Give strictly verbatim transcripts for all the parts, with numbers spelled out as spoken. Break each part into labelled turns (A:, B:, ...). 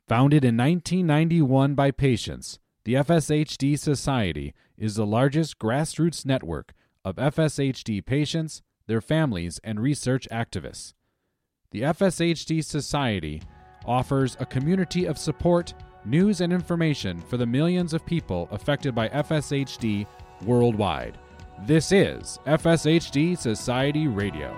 A: Founded in nineteen ninety-one by patients, the F S H D Society is the largest grassroots network of F S H D patients, their families, and research activists. The F S H D Society offers a community of support, news, and information for the millions of people affected by F S H D worldwide. This is F S H D Society Radio.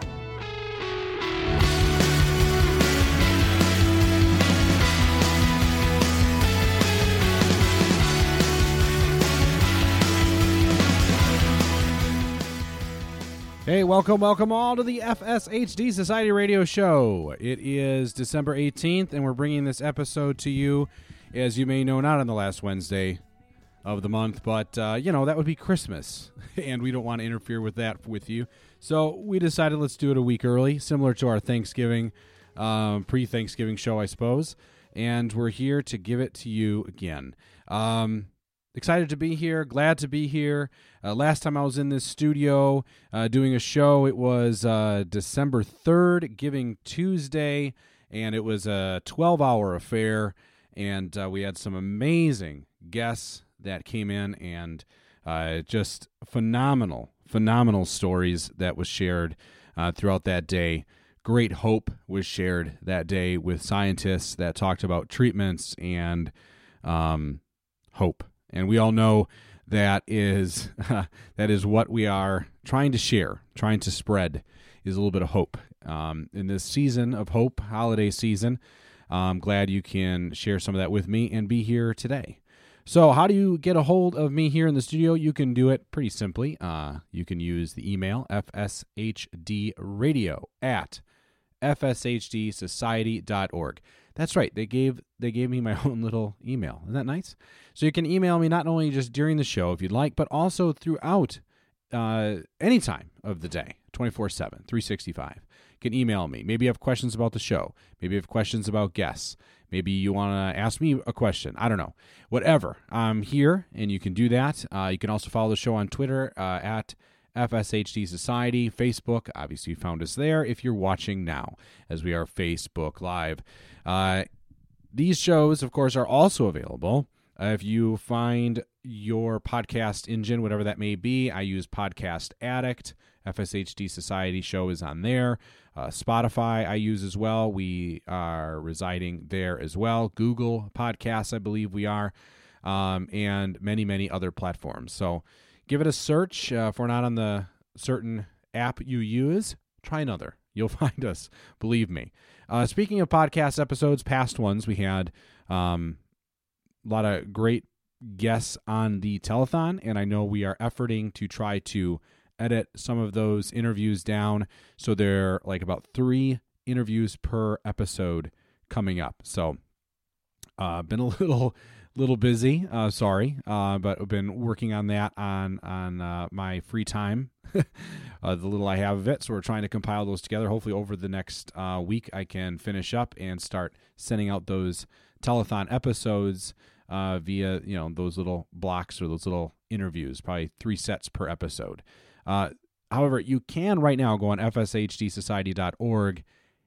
A: Hey, welcome, welcome all to the F S H D Society Radio Show. It is December eighteenth, and we're bringing this episode to you, as you may know, not on the last Wednesday of the month, but, uh, you know, that would be Christmas, and we don't want to interfere with that with you. So we decided let's do it a week early, similar to our Thanksgiving, um, pre-Thanksgiving show, I suppose, and we're here to give it to you again. Um... Excited to be here, glad to be here. Uh, last time I was in this studio uh, doing a show, it was uh, December third, Giving Tuesday, and it was a twelve-hour affair, and uh, we had some amazing guests that came in, and uh, just phenomenal, phenomenal stories that was shared uh, throughout that day. Great hope was shared that day with scientists that talked about treatments and um, hope. And we all know that is uh, that is what we are trying to share, trying to spread, is a little bit of hope. Um, in this season of hope, holiday season, I'm glad you can share some of that with me and be here today. So how do you get a hold of me here in the studio? You can do it pretty simply. Uh, you can use the email f s h d radio at f s h d society dot org. That's right. They gave they gave me my own little email. Isn't that nice? So you can email me not only just during the show if you'd like, but also throughout uh, any time of the day, twenty-four seven, three sixty-five. You can email me. Maybe you have questions about the show. Maybe you have questions about guests. Maybe you want to ask me a question. I don't know. Whatever. I'm here, and you can do that. Uh, you can also follow the show on Twitter uh, at F S H D Society, Facebook. Obviously, you found us there if you're watching now, as we are Facebook Live. Uh, these shows, of course, are also available. Uh, if you find your podcast engine, whatever that may be, I use Podcast Addict. F S H D Society show is on there. Uh, Spotify I use as well. We are residing there as well. Google Podcasts, I believe we are, um, and many, many other platforms. So give it a search. Uh, if we're not on the certain app you use, try another. You'll find us, believe me. Uh, speaking of podcast episodes, past ones, we had um, a lot of great guests on the telethon, and I know we are efforting to try to edit some of those interviews down, so they're like about three interviews per episode coming up. So uh, been a little... little busy, uh, sorry, uh, but I've been working on that on on uh, my free time, uh, the little I have of it. So we're trying to compile those together. Hopefully over the next uh, week I can finish up and start sending out those telethon episodes uh, via, you know, those little blocks or those little interviews, probably three sets per episode. Uh, however, you can right now go on f s h d society dot org,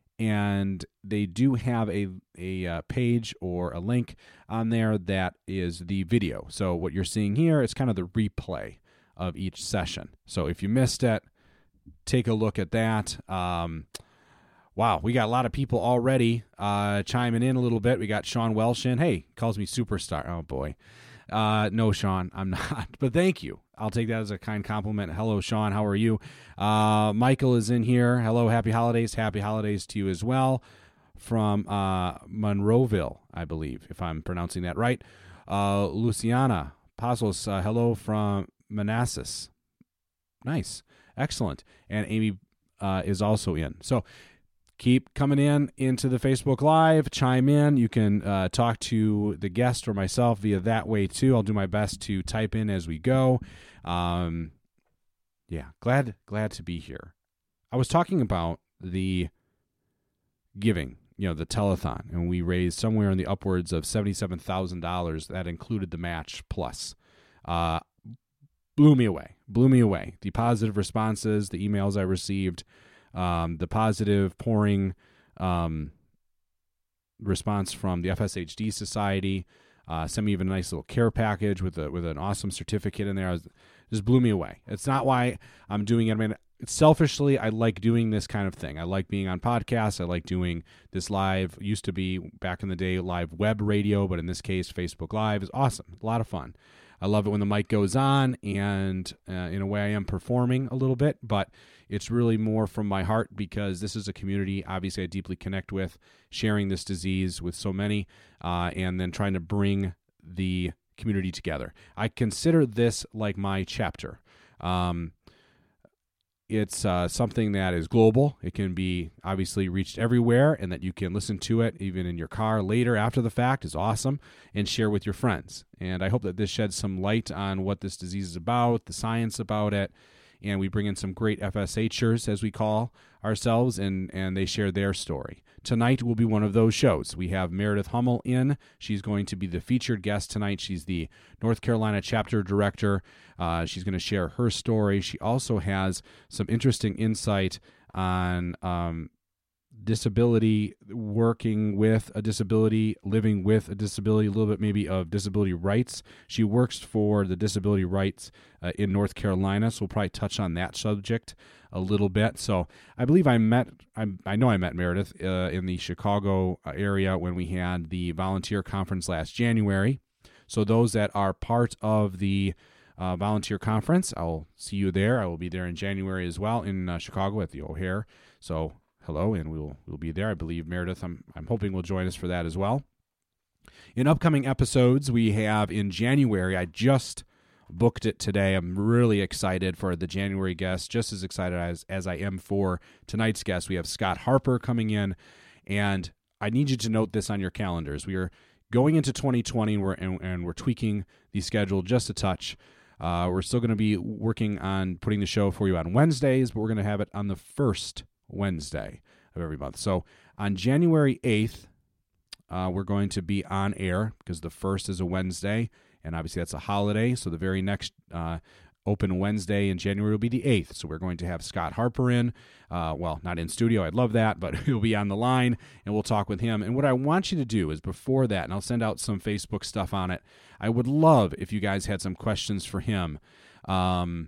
A: and they do have a a uh, page or a link on there that is the video. So what you're seeing here is kind of the replay of each session. So if you missed it, take a look at that. Um, wow, we got a lot of people already uh, chiming in a little bit. We got Sean Welsh in. Hey, calls me superstar. Oh, boy. Uh, no, Sean, I'm not. But thank you. I'll take that as a kind compliment. Hello, Sean. How are you? Uh, Michael is in here. Hello, happy holidays. Happy holidays to you as well. From uh, Monroeville, I believe, if I'm pronouncing that right. Uh, Luciana Pazos, uh, hello from Manassas. Nice. Excellent. And Amy uh, is also in. So keep coming in into the Facebook Live. Chime in. You can uh, talk to the guest or myself via that way, too. I'll do my best to type in as we go. Um, yeah, glad glad to be here. I was talking about the giving, you know, the telethon, and we raised somewhere in the upwards of seventy-seven thousand dollars. That included the match plus. Uh, blew me away, blew me away. The positive responses, the emails I received, um, the positive pouring, um, response from the F S H D Society. Uh, sent me even a nice little care package with a, with an awesome certificate in there. I was, just blew me away. It's not why I'm doing it. I mean, selfishly, I like doing this kind of thing. I like being on podcasts. I like doing this live. Used to be, back in the day, live web radio, but in this case, Facebook Live is awesome. A lot of fun. I love it when the mic goes on, and uh, in a way I am performing a little bit, but it's really more from my heart because this is a community, obviously, I deeply connect with, sharing this disease with so many, uh, and then trying to bring the community together. I consider this like my chapter. Um, It's uh, something that is global. It can be obviously reached everywhere, and that you can listen to it even in your car later after the fact is awesome, and share with your friends. And I hope that this sheds some light on what this disease is about, the science about it, and we bring in some great F S H'ers, as we call ourselves, and, and they share their story. Tonight will be one of those shows. We have Meredith Hummel in. She's going to be the featured guest tonight. She's the North Carolina chapter director. Uh, she's going to share her story. She also has some interesting insight on um, disability, working with a disability, living with a disability, a little bit maybe of disability rights. She works for the disability rights uh, in North Carolina, so we'll probably touch on that subject a little bit. So I believe I met, I, I know I met Meredith uh, in the Chicago area when we had the volunteer conference last January. So those that are part of the uh, volunteer conference, I'll see you there. I will be there in January as well in uh, Chicago at the O'Hare. So hello, and we'll we'll be there. I believe Meredith, I'm I'm hoping will join us for that as well. In upcoming episodes, we have in January, I just booked it today. I'm really excited for the January guest, just as excited as, as I am for tonight's guest. We have Scott Harper coming in, and I need you to note this on your calendars. We are going into twenty twenty, and we're, and, and we're tweaking the schedule just a touch. Uh, we're still going to be working on putting the show for you on Wednesdays, but we're going to have it on the first Wednesday of every month. So on January eighth, uh, we're going to be on air because the first is a Wednesday, and obviously that's a holiday. So the very next uh, open Wednesday in January will be the eighth. So we're going to have Scott Harper in. Uh, well, not in studio. I'd love that, but he'll be on the line, and we'll talk with him. And what I want you to do is before that, and I'll send out some Facebook stuff on it, I would love if you guys had some questions for him, um,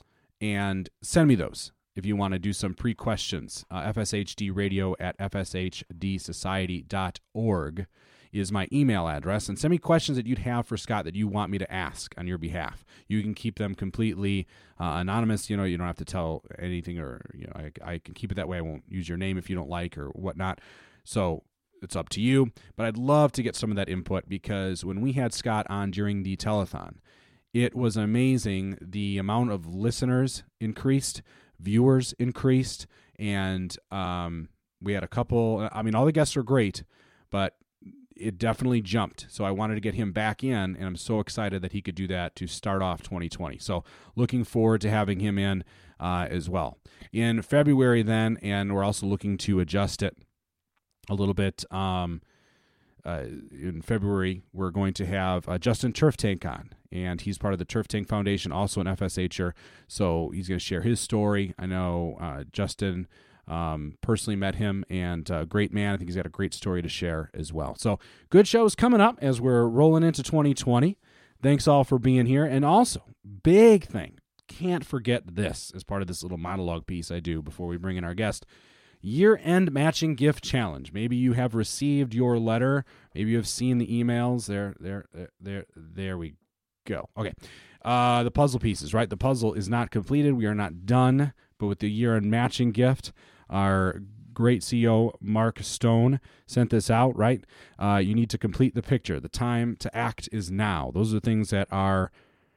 A: and send me those. If you want to do some pre-questions, uh, F S H D radio at f s h d society dot org is my email address. And send me questions that you'd have for Scott that you want me to ask on your behalf. You can keep them completely uh, anonymous. You know, you don't have to tell anything, or you know, I, I can keep it that way. I won't use your name if you don't like or whatnot. So it's up to you. But I'd love to get some of that input, because when we had Scott on during the telethon, it was amazing. The amount of listeners increased, viewers increased, and um, we had a couple. I mean, all the guests are great, but it definitely jumped. So I wanted to get him back in, and I'm so excited that he could do that to start off twenty twenty. So looking forward to having him in uh, as well. In February then, and we're also looking to adjust it a little bit. Um, uh, in February, we're going to have uh, Justin Turf Tank on, and he's part of the Turf Tank Foundation, also an F S H'er, so he's going to share his story. I know uh, Justin um, personally met him, and uh, great man. I think he's got a great story to share as well. So good shows coming up as we're rolling into twenty twenty. Thanks all for being here, and also, big thing, can't forget this as part of this little monologue piece I do before we bring in our guest. Year-end matching gift challenge. Maybe you have received your letter. Maybe you have seen the emails. There, there, there, there, there we go. Okay. Uh, the puzzle pieces, right? The puzzle is not completed. We are not done. But with the year-end matching gift, our great C E O, Mark Stone, sent this out, right? Uh, you need to complete the picture. The time to act is now. Those are things that are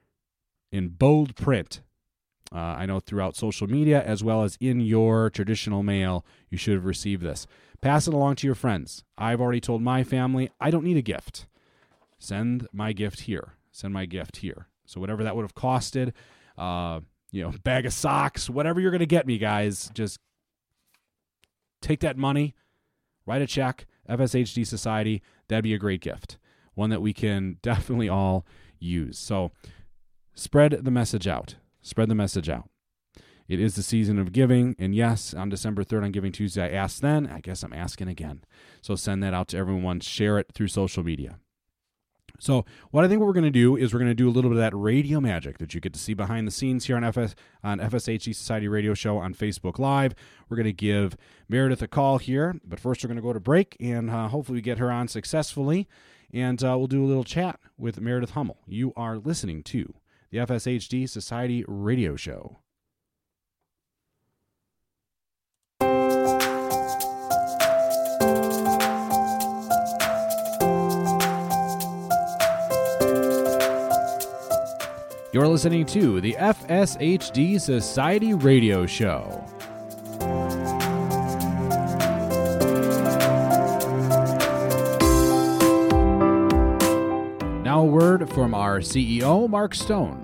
A: in bold print. Uh, I know throughout social media, as well as in your traditional mail, you should have received this. Pass it along to your friends. I've already told my family, I don't need a gift. Send my gift here. Send my gift here. So whatever that would have costed, uh, you know, bag of socks, whatever you're going to get me, guys, just take that money, write a check, F S H D Society. That'd be a great gift. One that we can definitely all use. So spread the message out. Spread the message out. It is the season of giving, and yes, on December third on Giving Tuesday, I asked then. I guess I'm asking again. So send that out to everyone. Share it through social media. So what I think what we're going to do is we're going to do a little bit of that radio magic that you get to see behind the scenes here on F S on F S H D Society Radio Show on Facebook Live. We're going to give Meredith a call here, but first we're going to go to break, and uh, hopefully we get her on successfully, and uh, we'll do a little chat with Meredith Hummel. You are listening to the F S H D Society Radio Show. You're listening to the F S H D Society Radio Show. Now a word from our C E O, Mark Stone.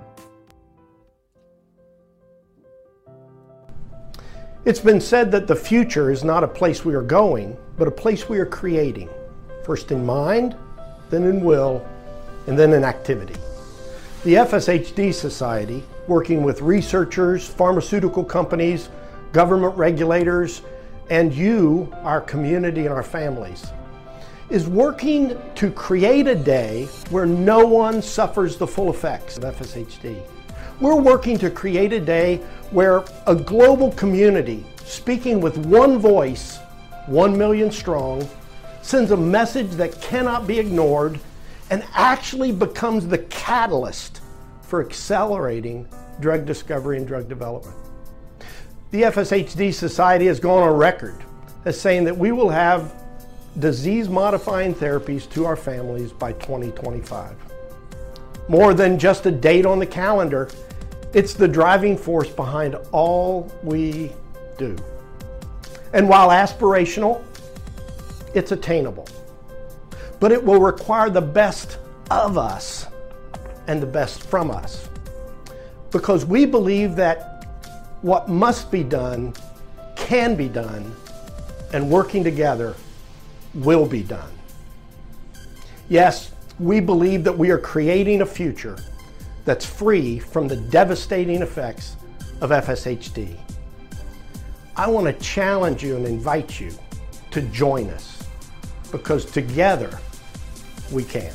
B: It's been said that the future is not a place we are going, but a place we are creating, first in mind, then in will, and then in activity. The F S H D Society, working with researchers, pharmaceutical companies, government regulators, and you, our community and our families, is working to create a day where no one suffers the full effects of F S H D. We're working to create a day where a global community, speaking with one voice, one million strong, sends a message that cannot be ignored and actually becomes the catalyst for accelerating drug discovery and drug development. The F S H D Society has gone on record as saying that we will have disease-modifying therapies to our families by twenty twenty-five. More than just a date on the calendar, it's the driving force behind all we do. And while aspirational, it's attainable. But it will require the best of us and the best from us. Because we believe that what must be done can be done, and working together will be done. Yes, we believe that we are creating a future that's free from the devastating effects of F S H D. I want to challenge you and invite you to join us, because together we can.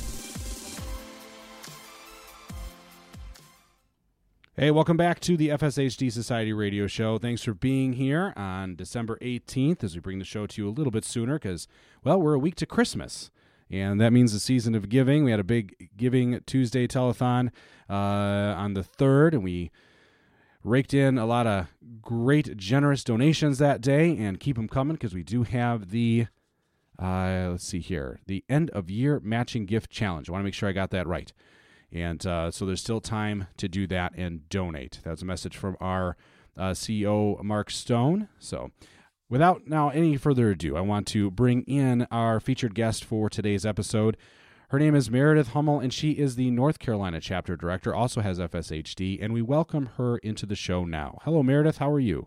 A: Hey, welcome back to the F S H D Society Radio Show. Thanks for being here on December eighteenth as we bring the show to you a little bit sooner because, well, we're a week to Christmas, and that means the season of giving. We had a big Giving Tuesday telethon uh, on the third, and we raked in a lot of great, generous donations that day, and keep them coming because we do have the, uh, let's see here, the end-of-year matching gift challenge. I want to make sure I got that right. And uh, so there's still time to do that and donate. That's a message from our uh, C E O, Mark Stone. So without now any further ado, I want to bring in our featured guest for today's episode. Her name is Meredith Hummel, and she is the North Carolina chapter director, also has F S H D, and we welcome her into the show now. Hello, Meredith. How are you?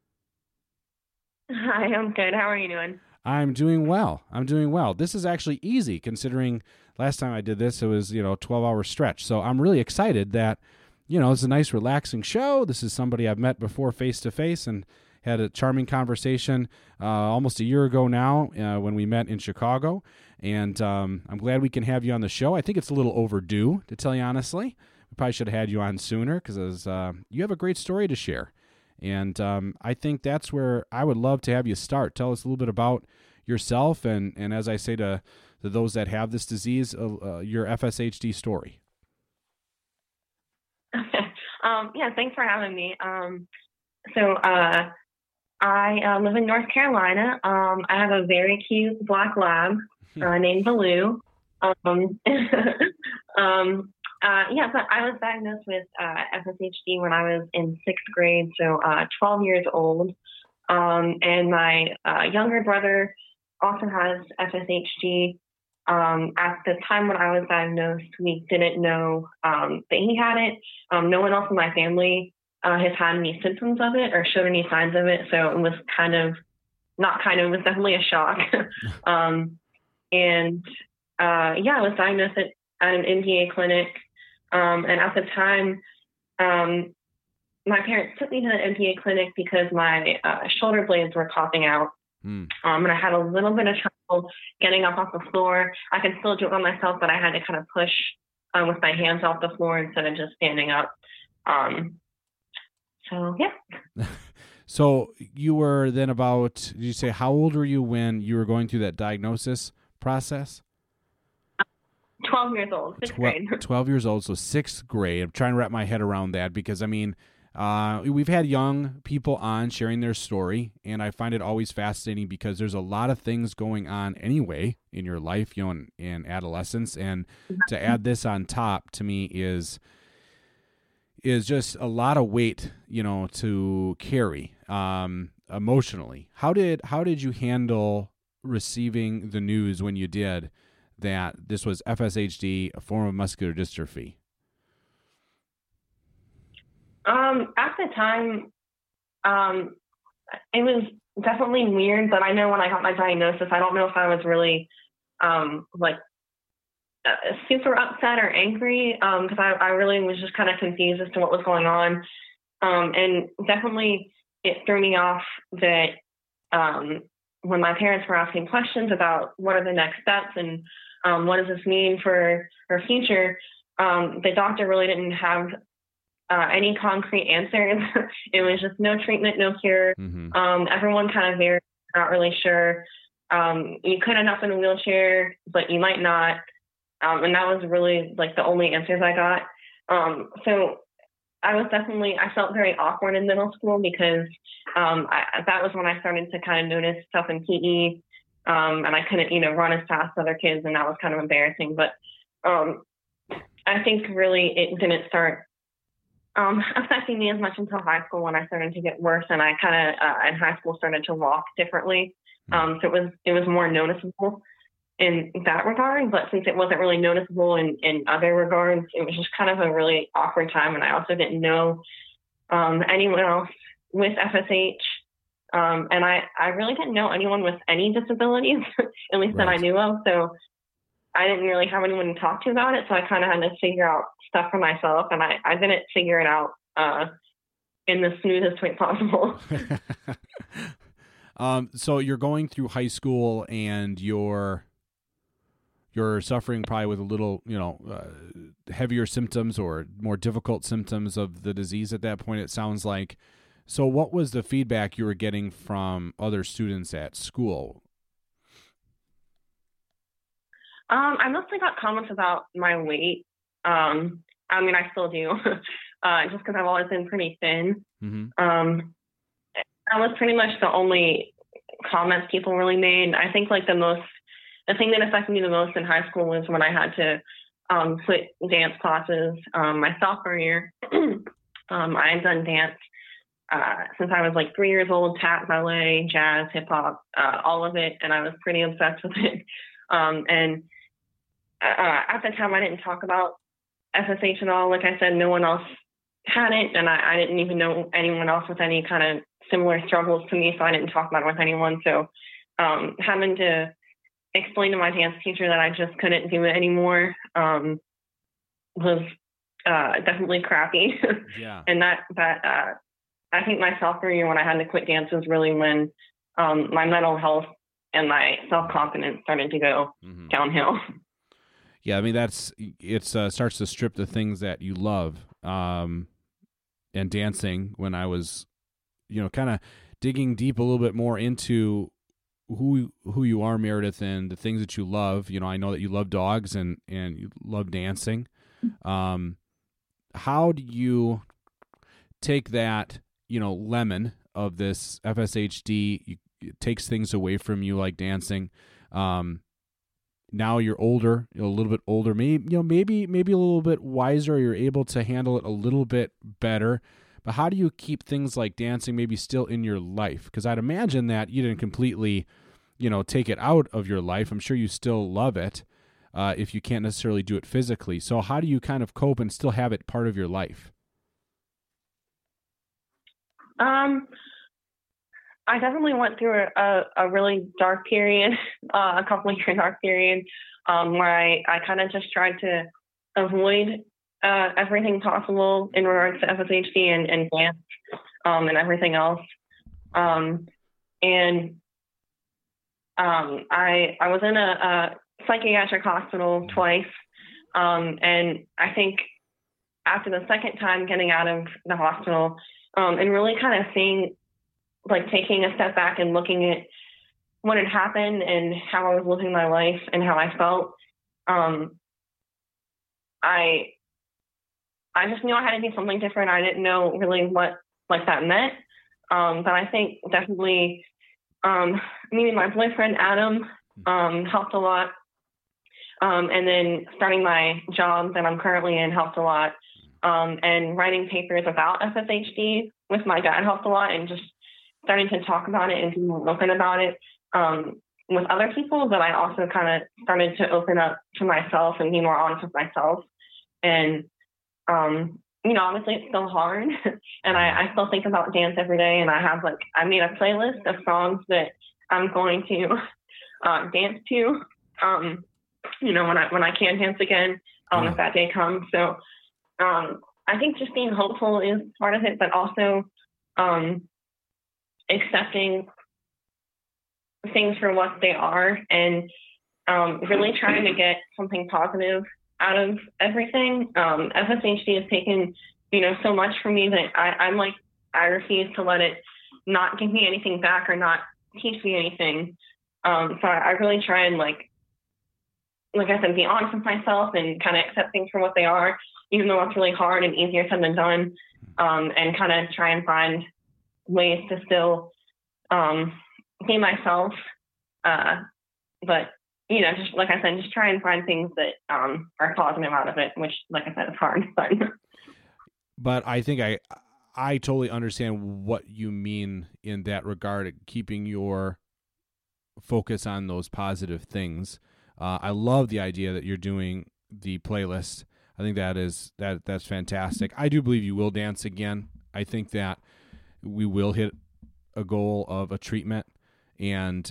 C: Hi, I'm good. How are you doing?
A: I'm doing well. I'm doing well. This is actually easy considering last time I did this, it was, you know, a twelve-hour stretch. So I'm really excited that, you know, it's a nice, relaxing show. This is somebody I've met before face-to-face and had a charming conversation uh, almost a year ago now uh, when we met in Chicago. And um, I'm glad we can have you on the show. I think it's a little overdue, to tell you honestly. We probably should have had you on sooner because uh, you have a great story to share. And um, I think that's where I would love to have you start. Tell us a little bit about yourself and, and as I say to, to those that have this disease, uh, uh, your F S H D story.
C: um, yeah, thanks for having me. Um, so uh, I uh, live in North Carolina. Um, I have a very cute black lab uh, named Baloo. Um, um, Uh, yeah, so I was diagnosed with uh, F S H D when I was in sixth grade, so uh, twelve years old. Um, and my uh, younger brother also has F S H D. Um, at the time when I was diagnosed, we didn't know um, that he had it. Um, no one else in my family uh, has had any symptoms of it or showed any signs of it, so it was kind of, not kind of, it was definitely a shock. um, and uh, yeah, I was diagnosed at, at an N P A clinic. Um, and at the time, um, my parents took me to the M P A clinic because my uh, shoulder blades were popping out. Mm. Um, and I had a little bit of trouble getting up off the floor. I could still do it by myself, but I had to kind of push uh, with my hands off the floor instead of just standing up. Um, so, yeah.
A: So you were then about, did you say, how old were you when you were going through that diagnosis process?
C: twelve years old, sixth grade.
A: twelve years old, so sixth grade. I'm trying to wrap my head around that because, I mean, uh, we've had young people on sharing their story, and I find it always fascinating because there's a lot of things going on anyway in your life, you know, in, in adolescence, and to add this on top to me is is just a lot of weight, you know, to carry um, emotionally. How did how did you handle receiving the news when you did that this was F S H D, a form of muscular dystrophy?
C: Um, at the time, um, it was definitely weird, but I know when I got my diagnosis, I don't know if I was really um, like uh, super upset or angry because um, I, I really was just kind of confused as to what was going on. Um, and definitely it threw me off that um, when my parents were asking questions about what are the next steps and um, what does this mean for our future, um, the doctor really didn't have uh, any concrete answers. It was just no treatment, no cure. Mm-hmm. Um, everyone kind of very not really sure. Um, you could end up in a wheelchair, but you might not. Um, and that was really like the only answers I got. Um, so I was definitely, I felt very awkward in middle school because um, I, that was when I started to kind of notice stuff in P E. Um, and I couldn't, you know, run as fast as other kids, and that was kind of embarrassing. But um, I think really it didn't start um, affecting me as much until high school when I started to get worse, and I kind of uh, in high school started to walk differently. Um, so it was it was more noticeable in that regard. But since it wasn't really noticeable in, in other regards, it was just kind of a really awkward time. And I also didn't know um, anyone else with F S H. Um, and I, I really didn't know anyone with any disabilities, at least right. that I knew of. So I didn't really have anyone to talk to about it. So I kind of had to figure out stuff for myself. And I, I didn't figure it out uh, in the smoothest way possible.
A: um, so you're going through high school and you're, you're suffering probably with a little, you know, uh, heavier symptoms or more difficult symptoms of the disease at that point, it sounds like. So what was the feedback you were getting from other students at school?
C: Um, I mostly got comments about my weight. Um, I mean, I still do, uh, just because I've always been pretty thin. Mm-hmm. Um, that was pretty much the only comments people really made. I think like the most, the thing that affected me the most in high school was when I had to um, quit dance classes um, my sophomore year. um, I had done dance uh, since I was like three years old, tap, ballet, jazz, hip hop, uh, all of it. And I was pretty obsessed with it. Um, and uh, at the time I didn't talk about F S H at all. Like I said, no one else had it. And I, I didn't even know anyone else with any kind of similar struggles to me. So I didn't talk about it with anyone. So um, having to explain to my dance teacher that I just couldn't do it anymore um, was uh, definitely crappy.
A: Yeah.
C: And that, that, uh, I think my sophomore year when I had to quit dance was really when um, my mental health and my self-confidence started to go mm-hmm. downhill.
A: Yeah, I mean, that's, it uh, starts to strip the things that you love. Um, and dancing, when I was, you know, kind of digging deep a little bit more into who who you are, Meredith, and the things that you love. You know, I know that you love dogs and, and you love dancing. Um, how do you take that, you know, lemon of this F S H D, you, it takes things away from you like dancing. Um, now you're older, you're a little bit older, maybe, you know, maybe, maybe a little bit wiser. You're able to handle it a little bit better. But how do you keep things like dancing maybe still in your life? Because I'd imagine that you didn't completely, you know, take it out of your life. I'm sure you still love it uh, if you can't necessarily do it physically. So how do you kind of cope and still have it part of your life?
C: Um, I definitely went through a, a, a really dark period, uh, a couple of year dark period, um, where I, I kind of just tried to avoid uh, everything possible in regards to F S H D and, and dance um, and everything else. Um, and um, I I was in a, a psychiatric hospital twice, um, and I think after the second time getting out of the hospital um, and really kind of seeing, like taking a step back and looking at what had happened and how I was living my life and how I felt, um, I I just knew I had to do something different. I didn't know really what like that meant, um, but I think definitely um, meeting my boyfriend Adam um, helped a lot, um, and then starting my job that I'm currently in helped a lot, um, and writing papers about F S H D with my dad helped a lot, and just starting to talk about it and be more open about it um, with other people. But I also kind of started to open up to myself and be more honest with myself. And, um, you know, obviously it's still hard. And I, I still think about dance every day. And I have like, I made a playlist of songs that I'm going to uh, dance to, um, you know, when I, when I can dance again, um, if that day comes. So um, I think just being hopeful is part of it, but also um, accepting things for what they are and um, really trying to get something positive out of everything. Um, F S H D has taken, you know, so much from me that I, I'm like, I refuse to let it not give me anything back or not teach me anything. Um, so I, I really try and like, like I said, be honest with myself and kind of accept things for what they are, even though it's really hard and easier said than done, um, and kind of try and find ways to still um, be myself. Uh, but, you know, just like I said, just try and find things that um, are positive out of it, which, like I said, is hard. But,
A: but I think I I totally understand what you mean in that regard, keeping your focus on those positive things. Uh, I love the idea that you're doing the playlist. I think that is that that's fantastic. I do believe you will dance again. I think that we will hit a goal of a treatment, and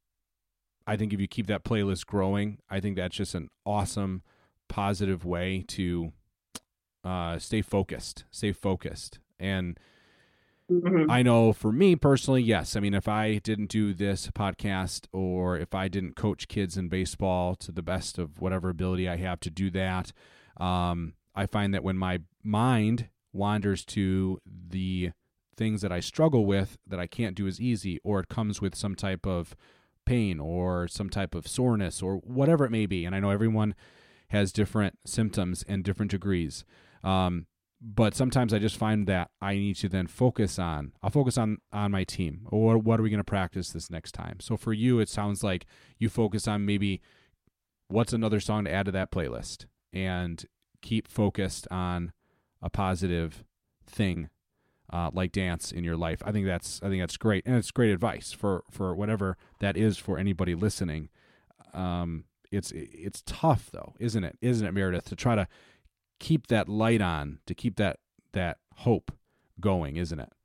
A: I think if you keep that playlist growing, I think that's just an awesome, positive way to uh, stay focused, stay focused. And mm-hmm. I know for me personally, yes. I mean, if I didn't do this podcast or if I didn't coach kids in baseball to the best of whatever ability I have to do that, um, I find that when my mind wanders to the things that I struggle with that I can't do as easy, or it comes with some type of pain or some type of soreness or whatever it may be. And I know everyone has different symptoms and different degrees. Um, but sometimes I just find that I need to then focus on, I'll focus on, on my team, or what are we going to practice this next time? So for you, it sounds like you focus on maybe what's another song to add to that playlist and keep focused on a positive thing. Uh, like dance in your life. I think that's I think that's great, and it's great advice for, for whatever that is for anybody listening. Um, it's it's tough though, isn't it? Isn't it, Meredith, to try to keep that light on, to keep that that hope going, isn't it?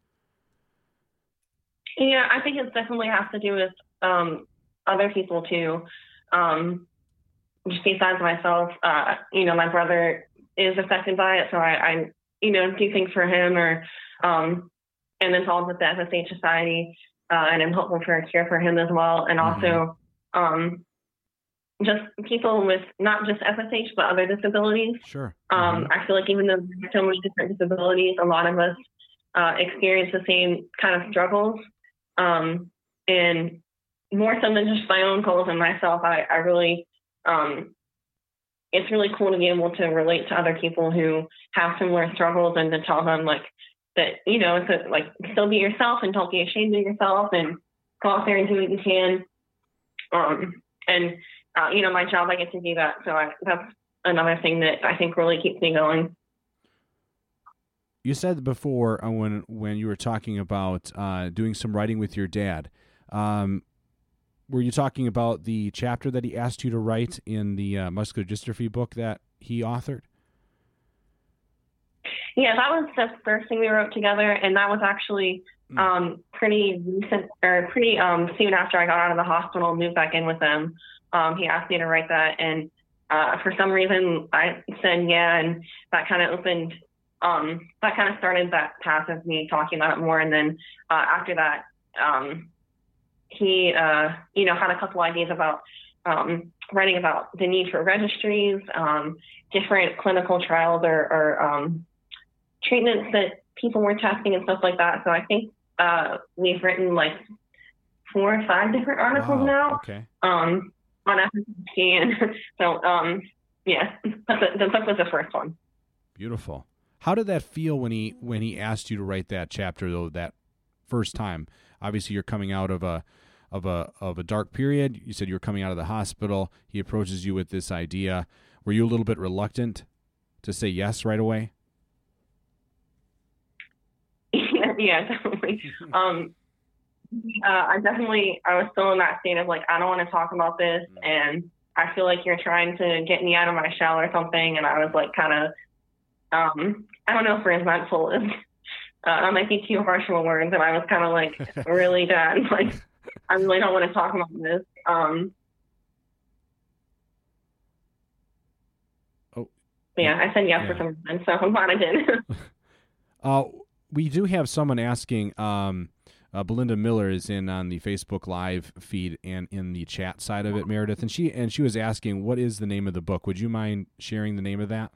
C: Yeah, I think it definitely has to do with um, other people too. Um, just besides myself, uh, you know, my brother is affected by it, so I. I you know, do things for him or, um, and involved with the F S H Society, uh, and I'm hopeful for a cure for him as well. And mm-hmm. also, um, just people with not just F S H, but other disabilities.
A: Sure.
C: Um,
A: mm-hmm.
C: I feel like even though there's so many different disabilities, a lot of us, uh, experience the same kind of struggles. Um, and more so than just my own goals and myself, I, I really, um, it's really cool to be able to relate to other people who have similar struggles and to tell them like that, you know, it's a, like still be yourself and don't be ashamed of yourself and go out there and do what you can. Um, and, uh, you know, my job, I get to do that. So I, that's another thing that I think really keeps me going.
A: You said before uh, when, when you were talking about uh, doing some writing with your dad, um, were you talking about the chapter that he asked you to write in the uh, muscular dystrophy book that he authored?
C: Yeah, that was the first thing we wrote together, and that was actually um, pretty recent, or pretty um, soon after I got out of the hospital and moved back in with them. Um, he asked me to write that, and uh, for some reason, I said yeah, and that kind of opened, um, that kind of started that path of me talking about it more. And then uh, after that, um, he, uh, you know, had a couple ideas about um, writing about the need for registries, um, different clinical trials or, or um, treatments that people were testing and stuff like that. So I think uh, we've written like four or five different articles
A: Wow,
C: now.
A: okay.
C: Um, on F S H D, and so um, yeah, that's a, the book was the first one.
A: Beautiful. How did that feel when he when he asked you to write that chapter though? That first time, obviously you're coming out of a of a of a dark period. You said you were coming out of the hospital. He approaches you with this idea. Were you a little bit reluctant to say yes right away?
C: yeah, yeah, definitely. um, uh, I definitely, I was still in that state of like, I don't want to talk about this, and I feel like you're trying to get me out of my shell or something. And I was like, kind of, um, I don't know if resentful is, uh, I might be too harsh of words, and I was kind of like, really, Dad, like, I really don't want to talk about this. Um,
A: oh,
C: yeah, I said yes
A: yeah.
C: for some reason, so I'm glad I did.
A: uh, we do have someone asking, um, Uh, Belinda Miller is in on the Facebook Live feed and in the chat side of it, Meredith, and she and she was asking, what is the name of the book? Would you mind sharing the name of that?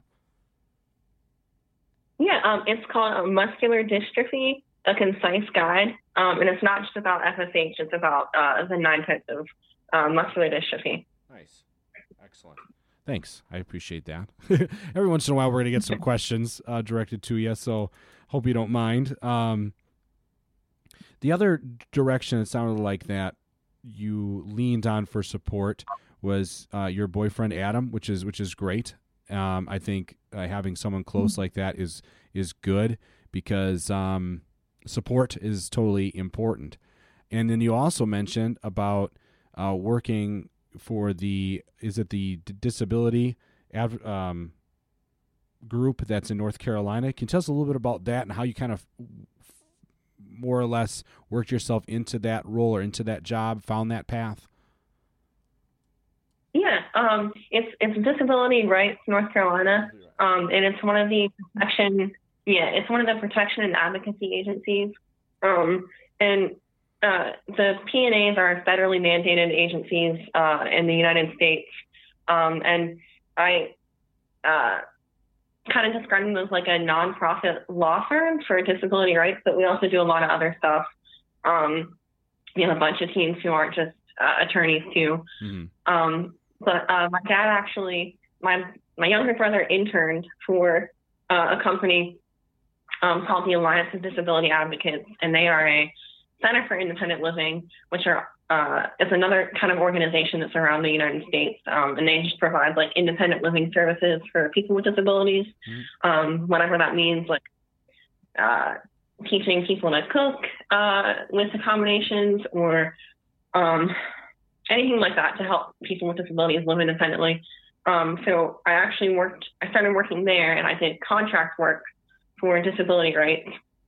C: Yeah, um, it's called Muscular Dystrophy, A Concise Guide, um, and it's not just about F S H, it's about uh, the nine types of uh, muscular dystrophy.
A: Nice. Excellent. Thanks. I appreciate that. Every once in a while, we're going to get some questions uh, directed to you, so hope you don't mind. Um, The other direction it sounded like that you leaned on for support was uh, your boyfriend Adam, which is which is great. Um, I think uh, having someone close like that is is good because um, support is totally important. And then you also mentioned about uh, working for the is it the D- disability adv- um, group that's in North Carolina. Can you tell us a little bit about that and how you kind of more or less worked yourself into that role or into that job, found that path?
C: Yeah, um, it's it's Disability Rights North Carolina, um, and it's one of the protection. Yeah, it's one of the protection and advocacy agencies, um, and uh, the P N As are federally mandated agencies uh, in the United States, um, and I. Uh, kind of describing them as like a nonprofit law firm for disability rights, but we also do a lot of other stuff. Um, we have a bunch of teams who aren't just uh, attorneys too. Mm-hmm. Um, but uh, my dad actually, my my younger brother interned for uh, a company um, called the Alliance of Disability Advocates, and they are a Center for Independent Living, which are uh, is another kind of organization that's around the United States, um, and they just provide like independent living services for people with disabilities, mm-hmm. um, whatever that means, like uh, teaching people to cook uh, with accommodations or um, anything like that to help people with disabilities live independently. Um, so I actually worked, I started working there, and I did contract work for disability rights.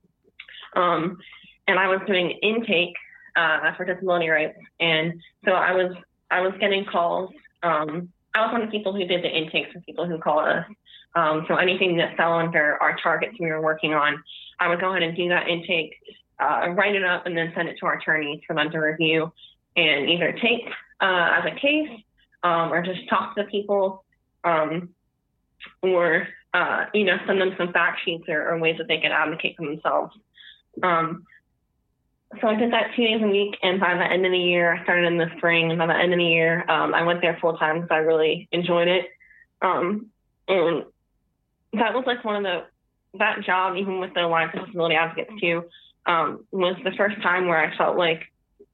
C: Um, and I was doing intake uh, for disability rights. And so I was, I was getting calls. Um, I was one of the people who did the intakes for people who called us. Um, so anything that fell under our targets we were working on, I would go ahead and do that intake, uh, write it up, and then send it to our attorneys for them to review and either take uh, as a case um, or just talk to the people um, or, uh, you know, send them some fact sheets or, or ways that they can advocate for themselves. Um, So I did that two days a week, and by the end of the year, I started in the spring, and by the end of the year, um, I went there full time because I really enjoyed it. Um, and that was like one of the, that job, even with the Alliance of Disability Advocates too, um, was the first time where I felt like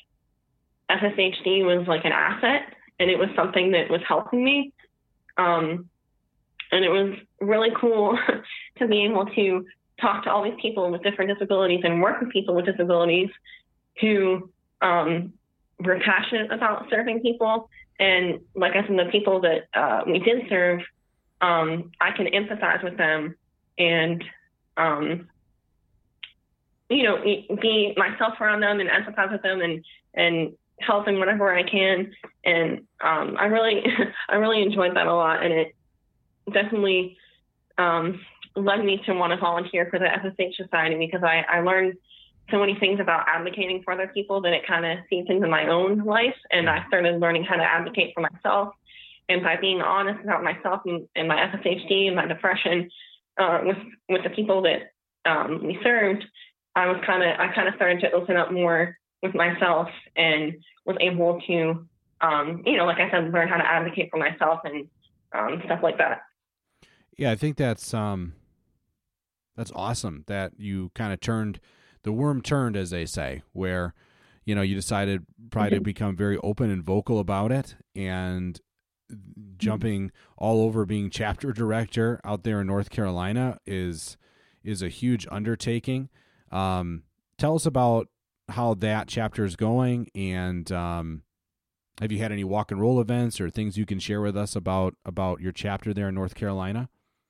C: F S H D was like an asset, and it was something that was helping me. Um, and it was really cool to be able to talk to all these people with different disabilities and work with people with disabilities who um, were passionate about serving people. And like I said, the people that uh, we did serve, um, I can empathize with them and, um, you know, be myself around them and empathize with them and, and help in whatever I can. And um, I really, I really enjoyed that a lot. And it definitely um, led me to want to volunteer for the F S H Society, because I, I learned so many things about advocating for other people that it kind of seeps into my own life. And I started learning how to advocate for myself. And by being honest about myself and, and my F S H D and my depression uh, with, with the people that um, we served, I was kind of, I kind of started to open up more with myself and was able to, um, you know, like I said, learn how to advocate for myself and um, stuff like that.
A: Yeah, I think that's um, that's awesome that you kind of turned, the worm turned, as they say, where, you know, you decided probably to become very open and vocal about it, and jumping all over being chapter director out there in North Carolina is is a huge undertaking. Um, tell us about how that chapter is going, and um, have you had any walk and roll events or things you can share with us about about your chapter there in North Carolina?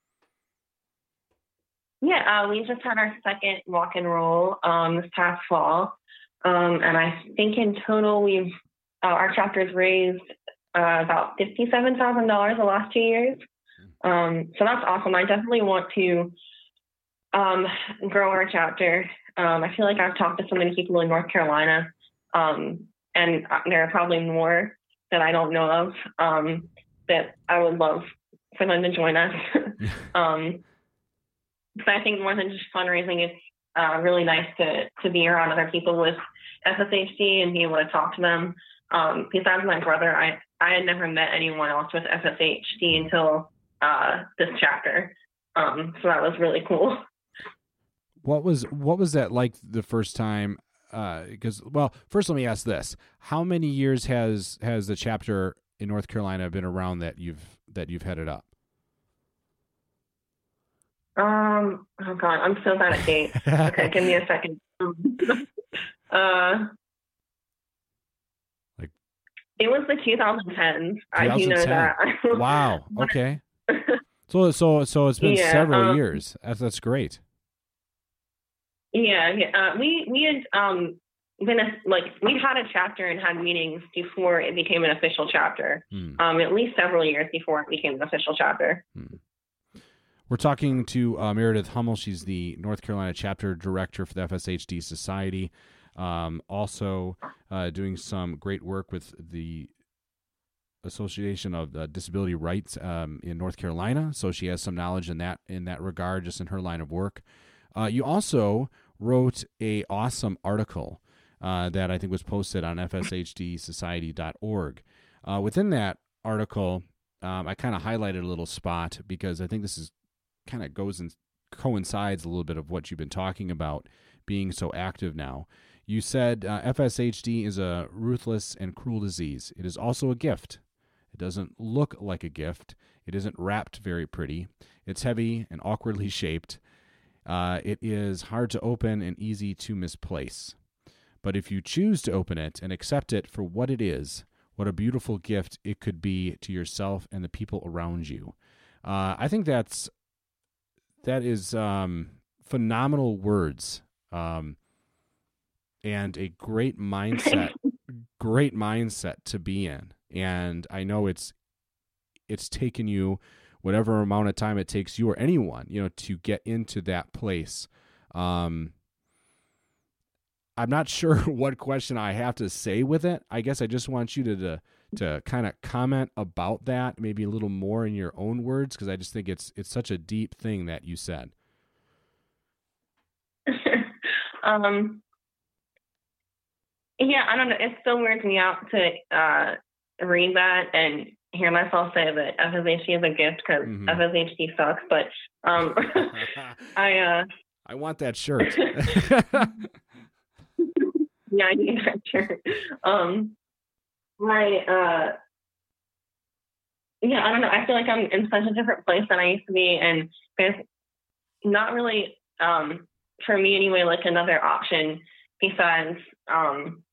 C: Yeah, uh, we just had our second walk and roll um, this past fall, um, and I think in total we've uh, our chapter's raised uh, about fifty-seven thousand dollars the last two years. Um, so that's awesome. I definitely want to um, grow our chapter. Um, I feel like I've talked to so many people in North Carolina, um, and there are probably more that I don't know of um, that I would love for them to join us. um, so I think more than just fundraising, it's uh, really nice to to be around other people with F S H D and be able to talk to them. Um, besides my brother, I, I had never met anyone else with F S H D until uh, this chapter. Um, so that was really cool.
A: What was what was that like the first time? Because uh, well, first let me ask this: how many years has has the chapter in North Carolina been around that you've that you've headed up?
C: Um. Oh God, I'm so bad at dates. Okay, give me a second. uh. Like. It was the twenty tens. I do know that.
A: Wow. Okay. So so so it's been yeah, several um, years. That's that's great.
C: Yeah, yeah. Uh, we we had um been a, like we had a chapter and had meetings before it became an official chapter. Hmm. Um, at least several years before it became an official chapter.
A: Hmm. We're talking to uh, Meredith Hummel. She's the North Carolina chapter director for the F S H D Society. Um, also uh, doing some great work with the Association of uh, Disability Rights um, in North Carolina. So she has some knowledge in that in that regard, just in her line of work. Uh, you also wrote a awesome article uh, that I think was posted on F S H D society dot org. Uh, within that article, um, I kind of highlighted a little spot because I think this is kind of goes and coincides a little bit of what you've been talking about being so active now. You said uh, F S H D is a ruthless and cruel disease. It is also a gift. It doesn't look like a gift. It isn't wrapped very pretty. It's heavy and awkwardly shaped. Uh, it is hard to open and easy to misplace. But if you choose to open it and accept it for what it is, what a beautiful gift it could be to yourself and the people around you. Uh, I think that's that is um, phenomenal words um, and a great mindset, great mindset to be in. And I know it's it's taken you whatever amount of time it takes you or anyone, you know, to get into that place. Um, I'm not sure what question I have to say with it. I guess I just want you to to, to kind of comment about that, maybe a little more in your own words, because I just think it's it's such a deep thing that you said.
C: um, yeah, I don't know. It still weirds me out to uh, read that and hear myself say that F S H D is a gift because mm-hmm. F S H D sucks. But um, I uh,
A: I want that shirt.
C: Yeah, I need that shirt. Um, my, uh, yeah, I don't know. I feel like I'm in such a different place than I used to be, and there's not really, um, for me anyway, like another option besides, um,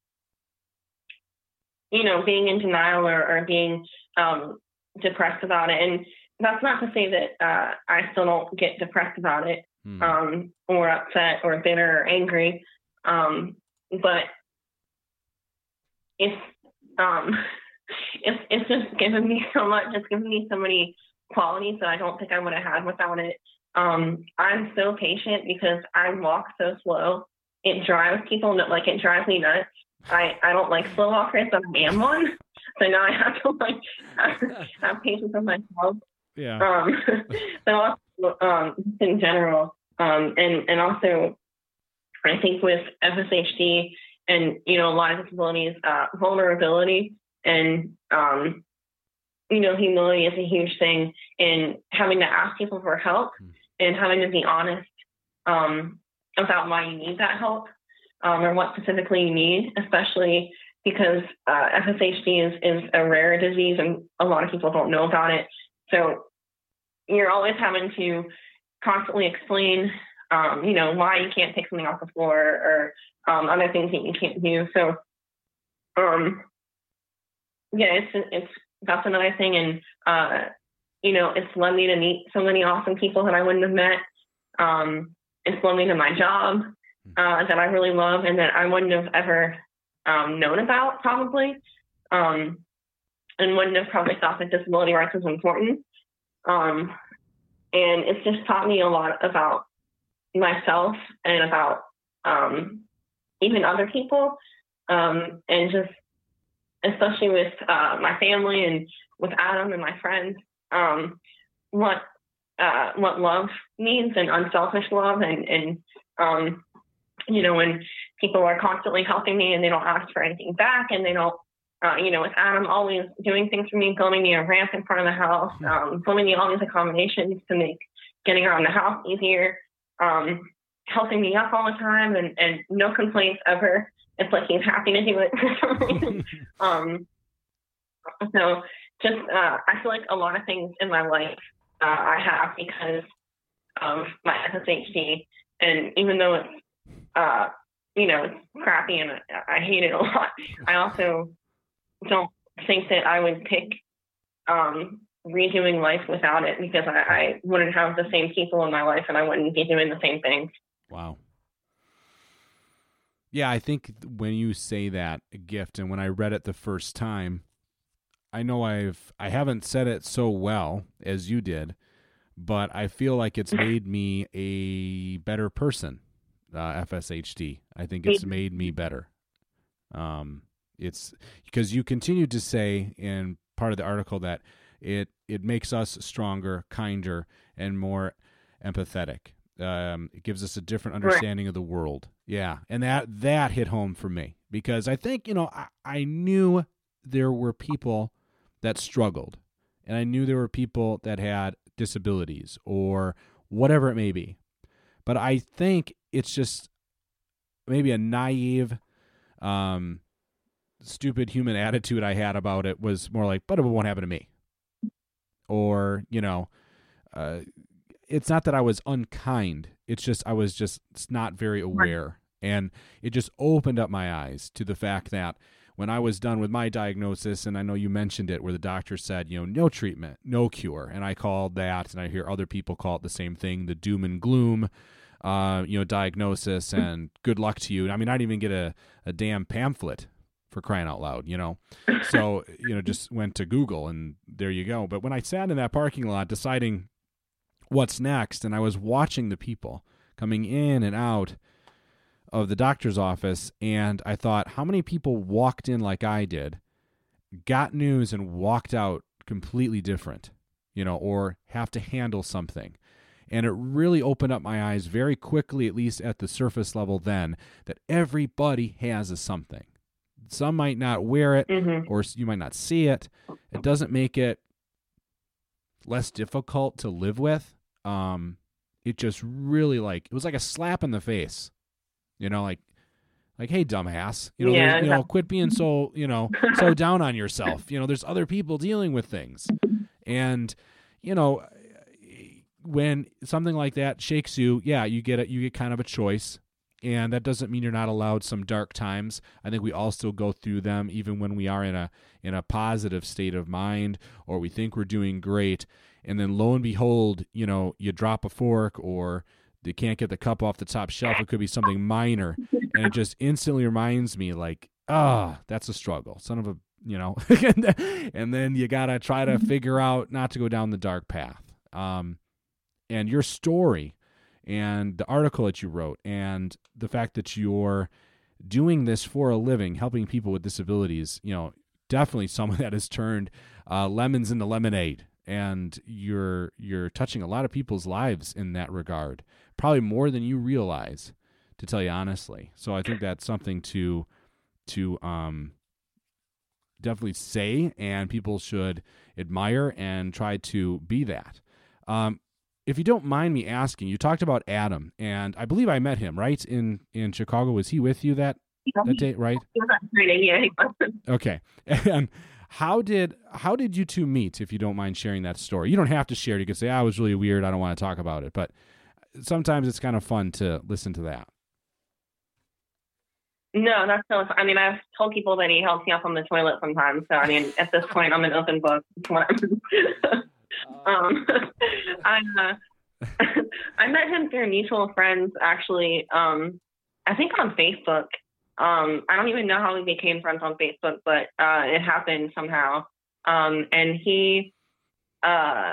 C: you know, being in denial or, or being um, depressed about it. And that's not to say that uh, I still don't get depressed about it, hmm. um, or upset or bitter or angry. Um, But it's um, it's it's just given me so much. It's given me so many qualities that I don't think I would have had without it. Um, I'm so patient because I walk so slow. It drives people like it drives me nuts. I, I don't like slow walkers, but I am one. So now I have to like have, have patience with myself.
A: Yeah.
C: Um, but also um, in general, um, and and also I think with F S H D and you know a lot of disabilities, uh, vulnerability and um, you know humility is a huge thing. And having to ask people for help and having to be honest um, about why you need that help. Um, or what specifically you need, especially because uh, F S H D is, is a rare disease and a lot of people don't know about it. So you're always having to constantly explain, um, you know, why you can't take something off the floor or um, other things that you can't do. So, um, yeah, it's it's that's another thing, and uh, you know, it's led me to meet so many awesome people that I wouldn't have met. Um, it's led me to my job. Uh, that I really love and that I wouldn't have ever um, known about probably um, and wouldn't have probably thought that disability rights was important. Um, and it's just taught me a lot about myself and about um, even other people um, and just especially with uh, my family and with Adam and my friends, um, what uh, what love means and unselfish love and, and um, you know, when people are constantly helping me and they don't ask for anything back and they don't, uh, you know, with Adam always doing things for me, building me a ramp in front of the house, um, building me all these accommodations to make getting around the house easier, um, helping me up all the time and, and no complaints ever. It's like he's happy to do it for some reason. um, so just, uh, I feel like a lot of things in my life uh, I have because of my F S H D. And even though it's, Uh, you know, it's crappy and I hate it a lot. I also don't think that I would pick um, redoing life without it because I, I wouldn't have the same people in my life and I wouldn't be doing the same things.
A: Wow. Yeah, I think when you say that, a gift, and when I read it the first time, I know I've, I haven't said it so well as you did, but I feel like it's made me a better person. Uh, F S H D. I think it's made me better. Um, it's because you continue to say in part of the article that it it makes us stronger, kinder, and more empathetic. Um, it gives us a different understanding right. of the world. Yeah, and that that hit home for me because I think you know I, I knew there were people that struggled, and I knew there were people that had disabilities or whatever it may be. But I think it's just maybe a naive, um, stupid human attitude I had about it was more like, but it won't happen to me. Or, you know, uh, it's not that I was unkind. It's just I was just not very aware. And it just opened up my eyes to the fact that when I was done with my diagnosis, and I know you mentioned it, where the doctor said, you know, no treatment, no cure. And I called that, and I hear other people call it the same thing, the doom and gloom, uh, you know, diagnosis, and good luck to you. I mean, I didn't even get a, a damn pamphlet for crying out loud, you know. So, you know, just went to Google, and there you go. But when I sat in that parking lot deciding what's next, and I was watching the people coming in and out of the doctor's office, and I thought, how many people walked in like I did, got news, and walked out completely different, you know, or have to handle something. And it really opened up my eyes very quickly, at least at the surface level then, that everybody has a something. Some might not wear it, mm-hmm. or you might not see it. It doesn't make it less difficult to live with. Um, it just really like, it was like a slap in the face. You know, like, like, hey, dumbass, you know,
C: yeah,
A: you know, quit being so, you know, so down on yourself. You know, there's other people dealing with things. And, you know, when something like that shakes you, yeah, you get it, you get kind of a choice. And that doesn't mean you're not allowed some dark times. I think we all still go through them, even when we are in a, in a positive state of mind, or we think we're doing great. And then lo and behold, you know, you drop a fork, or they can't get the cup off the top shelf. It could be something minor. And it just instantly reminds me, like, ah, that's a struggle. Son of a, you know, and then you got to try to figure out not to go down the dark path. Um, and your story and the article that you wrote and the fact that you're doing this for a living, helping people with disabilities, you know, definitely someone that has turned uh, lemons into lemonade. And you're you're touching a lot of people's lives in that regard, probably more than you realize, to tell you honestly. So I think that's something to to um, definitely say, and people should admire and try to be that. Um, if you don't mind me asking, you talked about Adam, and I believe I met him, right, in, in Chicago. Was he with you that,
C: Yeah.
A: that day, right?
C: He was at training, yeah, he was.
A: Okay. And how did how did you two meet, if you don't mind sharing that story? You don't have to share it. You can say, ah, it was really weird, I don't want to talk about it. But sometimes it's kind of fun to listen to that.
C: No, that's so. I mean, I've told people that he helps me up on the toilet sometimes. So, I mean, at this point, I'm an open book. um, I uh, I met him through mutual friends, actually. Um, I think on Facebook. Um, I don't even know how we became friends on Facebook, but uh, it happened somehow. Um, and he, uh,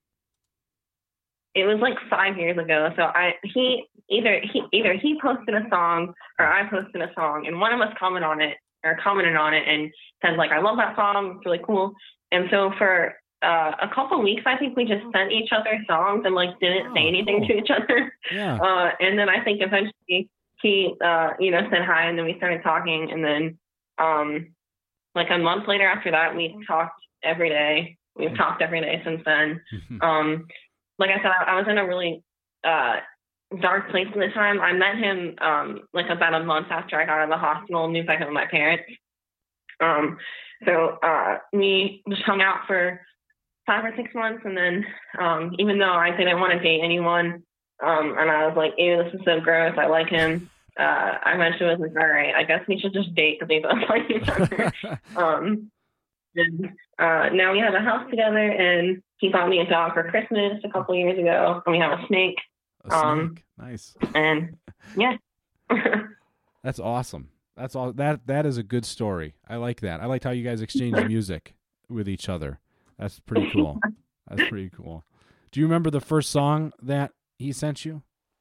C: it was like five years ago. So I, he either he either he posted a song or I posted a song, and one of us commented on it or commented on it and said like, "I love that song. It's really cool." And so for uh, a couple of weeks, I think we just sent each other songs and like didn't
A: oh,
C: say anything
A: cool.
C: to each other.
A: Yeah.
C: Uh, and then I think eventually he, uh, you know, said hi, and then we started talking, and then um, like a month later after that, we talked every day. We've talked every day since then. Um, like I said, I, I was in a really uh, dark place at the time. I met him um, like about a month after I got out of the hospital and moved back in with my parents. Um, so uh, we just hung out for five or six months, and then um, even though I didn't want to date anyone, um, and I was like, ew, this is so gross, I like him, uh, I eventually was like, all right, I guess we should just date because we both like each other. um, and uh, now we have a house together, and he bought me a dog for Christmas a couple years ago, and we have a snake.
A: A
C: um,
A: snake. Nice.
C: And yeah.
A: That's awesome. That's all. That that is a good story. I like that. I liked how you guys exchange music with each other. That's pretty cool. That's pretty cool. Do you remember the first song that he sent you?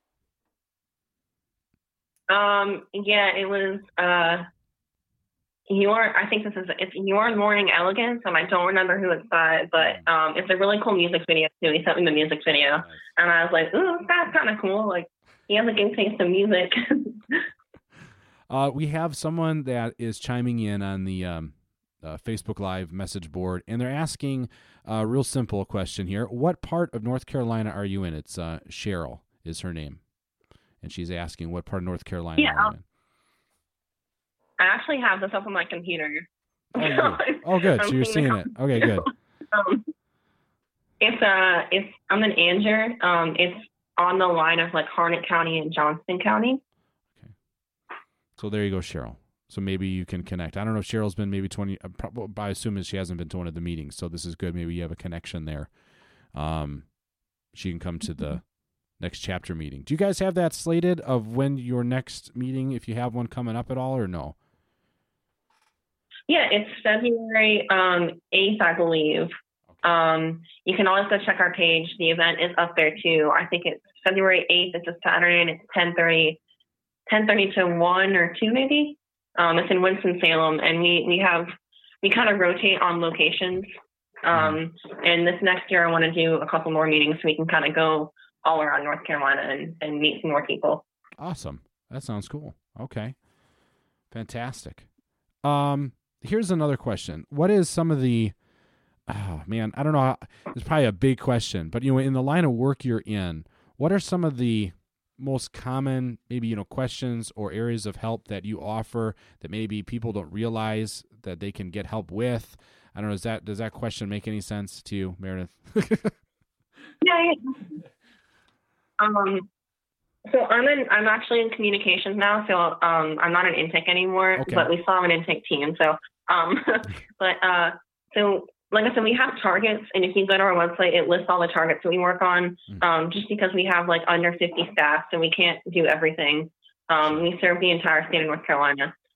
C: Um. Yeah, it was. Uh, your. I think this is. It's Your Morning Elegance, and I don't remember who it's by, but um, it's a really cool music video too. He sent me the music video, nice. And I was like, "Ooh, that's kind of cool." Like, he has a good taste in music.
A: uh, we have someone that is chiming in on the um, uh, Facebook Live message board, and they're asking a real simple question here. What part of North Carolina are you in? It's uh, Cheryl is her name, and she's asking what part of North Carolina
C: yeah,
A: are you in?
C: I actually have this up on my computer.
A: Oh, good. Oh, good. So you're seeing it. Okay, good.
C: um, it's uh, it's I'm in Anger. Um, it's on the line of like Harnett County and Johnston County.
A: Okay. So there you go, Cheryl. So maybe you can connect. I don't know if Cheryl's been maybe twenty. Uh, probably, I assume she hasn't been to one of the meetings. So this is good. Maybe you have a connection there. Um, she can come to the next chapter meeting. Do you guys have that slated of when your next meeting, if you have one coming up at all, or no?
C: Yeah, it's February um, eighth, I believe. Um, you can always go check our page. The event is up there too. I think it's February eighth. It's a Saturday, and it's ten thirty, ten thirty to one or two maybe. Um, it's in Winston-Salem, and we, we have, we kind of rotate on locations. Um, and this next year I want to do a couple more meetings so we can kind of go all around North Carolina and, and meet some more people.
A: Awesome. That sounds cool. Okay. Fantastic. Um, here's another question. What is some of the, oh man, I don't know. How, it's probably a big question, but you know, in the line of work you're in, what are some of the most common, maybe, you know, questions or areas of help that you offer that maybe people don't realize that they can get help with? I don't know. Does that, does that question make any sense to you, Meredith?
C: Yeah. Um, so I'm in, I'm actually in communications now. So, um, I'm not an intake anymore,
A: Okay.
C: but we still have an intake team. So, um, but, uh, so like I said, we have targets, and if you go to our website, it lists all the targets that we work on. Um, just because we have like under fifty staff, so we can't do everything. Um, we serve the entire state of North Carolina.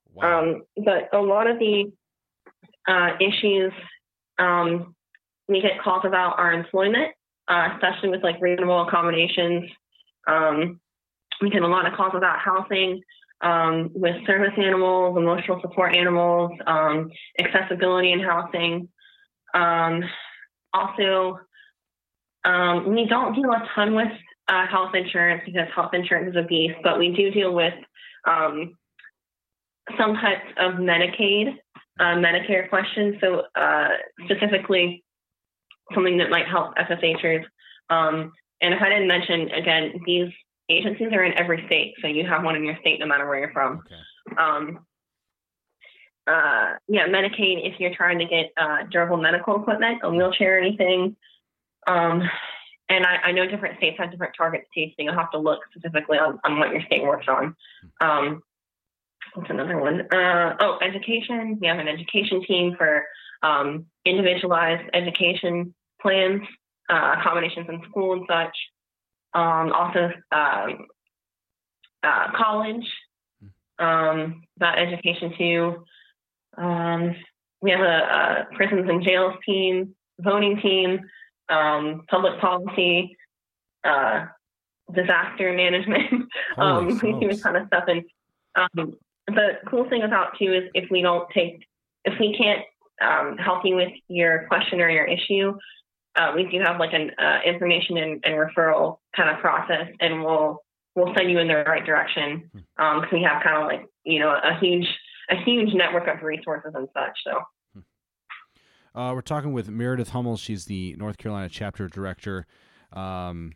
A: Wow.
C: Um, but a lot of the uh, issues um, we get calls about are employment, uh, especially with like reasonable accommodations. Um, we get a lot of calls about housing um, with service animals, emotional support animals, um, accessibility in housing. Um, also, um, we don't deal a ton with uh, health insurance because health insurance is a beast, but we do deal with um, some types of Medicaid, uh, Medicare questions. So uh, specifically, something that might help F S Hers. Um, and if I didn't mention, again, these agencies are in every state, so you have one in your state no matter where you're from.
A: Okay.
C: Um, uh, yeah, Medicaid, if you're trying to get uh, durable medical equipment, a wheelchair or anything. Um, and I, I know different states have different targets too, so you'll have to look specifically on, on what your state works on. Um, what's another one? Uh, oh, education. We have an education team for um, individualized education plans, uh, accommodations in school and such. Um, also, um, uh, college, um, that education too. Um, we have a, a prisons and jails team, voting team, um, public policy, uh, disaster management. um, we do a ton of stuff. And um, the cool thing about too is if we don't take, if we can't um, help you with your question or your issue, uh, we do have like an uh, information and, and referral kind of process, and we'll we'll send you in the right direction. Um, cause we have kind of like, you know, a huge a huge network of resources and such. So.
A: Uh, we're talking with Meredith Hummel. She's the North Carolina chapter director. Um,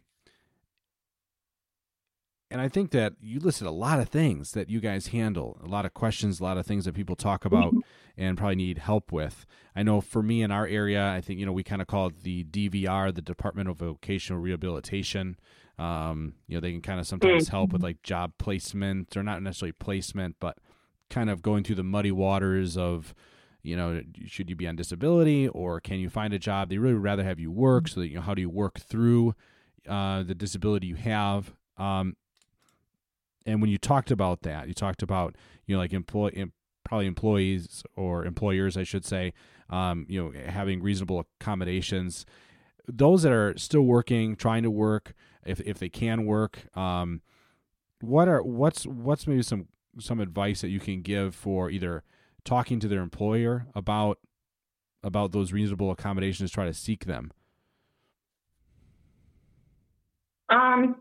A: and I think that you listed a lot of things that you guys handle, a lot of questions, a lot of things that people talk about and probably need help with. I know for me in our area, I think, you know, we kind of call it the D V R, the Department of Vocational Rehabilitation. Um, you know, they can kind of sometimes help with like job placement, or not necessarily placement, but kind of going through the muddy waters of, you know, should you be on disability or can you find a job? They really would rather have you work. So that, you know, how do you work through uh, the disability you have? Um, and when you talked about that, you talked about, you know, like employ, probably employees or employers, I should say, um, you know, having reasonable accommodations. Those that are still working, trying to work, if if they can work, um, what are what's what's maybe some some advice that you can give for either talking to their employer about about those reasonable accommodations, try to seek them?
C: Um,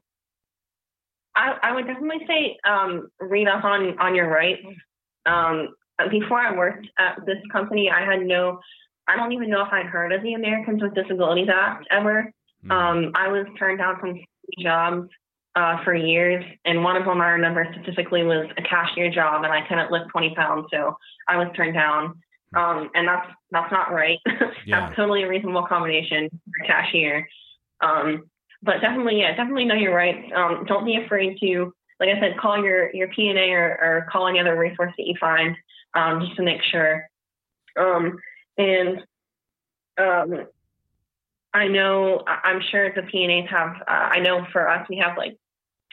C: I, I would definitely say um, read up on, on your rights. Um, before I worked at this company, I had no, I don't even know if I'd heard of the Americans with Disabilities Act ever. Mm-hmm. Um, I was turned down from jobs uh, for years, and one of them I remember specifically was a cashier job, and I couldn't lift twenty pounds, so I was turned down. Um, and that's that's not right.
A: Yeah.
C: That's totally a reasonable accommodation for a cashier. Um, but definitely, yeah, definitely know your rights. Um, don't be afraid to, like I said, call your your P N A or, or call any other resource that you find, um, just to make sure. Um, and um, I know, I'm sure the P N As have, uh, I know for us, we have like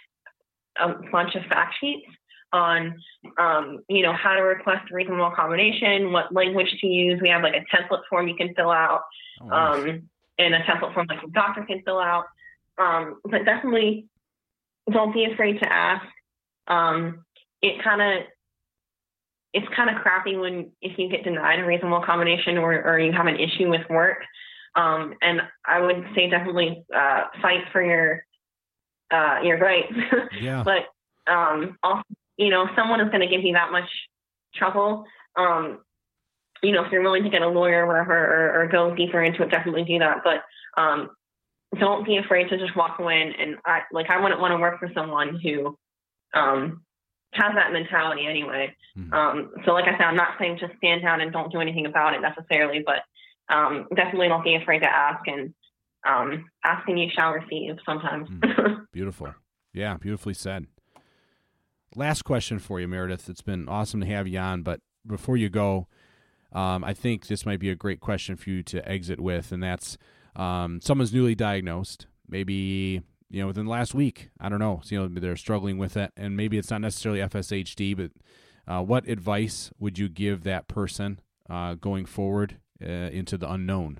C: a bunch of fact sheets on, um, you know, how to request reasonable accommodation, what language to use. We have like a template form you can fill out,
A: oh, nice.
C: um, and a template form like the doctor can fill out. Um, but definitely don't be afraid to ask. Um, it kind of, it's kind of crappy when, if you get denied a reasonable accommodation or, or you have an issue with work. Um, and I would say definitely uh, fight for your uh, your rights.
A: Yeah.
C: But um, also, you know, someone is going to give you that much trouble. Um, you know, if you're willing to get a lawyer or whatever, or, or go deeper into it, definitely do that. But um, don't be afraid to just walk away. And, and I, like, I wouldn't want to work for someone who um, has that mentality anyway. Mm-hmm. Um, so like I said, I'm not saying just stand down and don't do anything about it necessarily, but um, definitely don't be afraid to ask, and um, asking you shall receive sometimes.
A: Mm. Beautiful. Yeah, beautifully said. Last question for you, Meredith. It's been awesome to have you on, but before you go, um, I think this might be a great question for you to exit with, and that's um, someone's newly diagnosed, maybe, you know, within the last week. I don't know. So, you know, they're struggling with it, and maybe it's not necessarily F S H D, but uh, what advice would you give that person uh, going forward uh, into the unknown?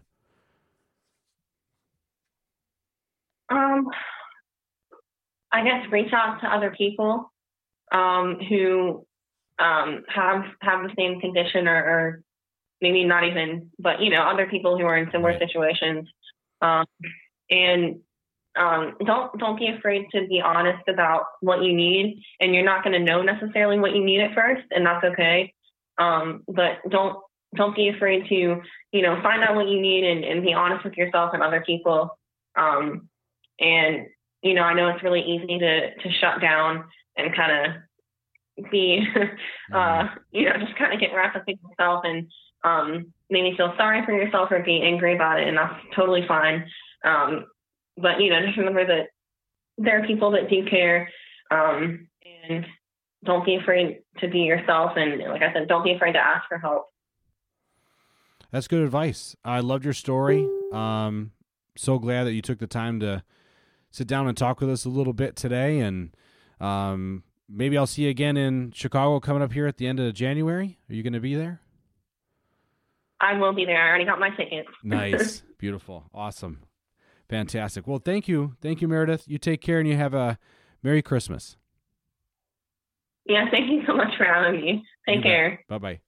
C: Um, I guess reach out to other people um, who um, have have the same condition, or, or maybe not even, but you know, other people who are in similar
A: Right.
C: situations, um, and um, don't don't be afraid to be honest about what you need. And you're not going to know necessarily what you need at first, and that's okay. Um, but don't don't be afraid to you know find out what you need and, and be honest with yourself and other people. Um, and you know, I know it's really easy to to shut down and kind of be, uh, you know, just kind of get wrapped up in yourself and um, maybe feel sorry for yourself or be angry about it, and that's totally fine. Um, but you know, just remember that there are people that do care, um, and don't be afraid to be yourself. And like I said, don't be afraid to ask for help.
A: That's good advice. I loved your story. Um, so glad that you took the time to sit down and talk with us a little bit today. And um, maybe I'll see you again in Chicago coming up here at the end of January. Are you going to be there?
C: I will be there. I already got my tickets.
A: Nice. Beautiful. Awesome. Fantastic. Well, thank you. Thank you, Meredith. You take care and you have a Merry Christmas.
C: Yeah, thank you so much for having me. Take
A: You
C: care.
A: bet. Bye-bye.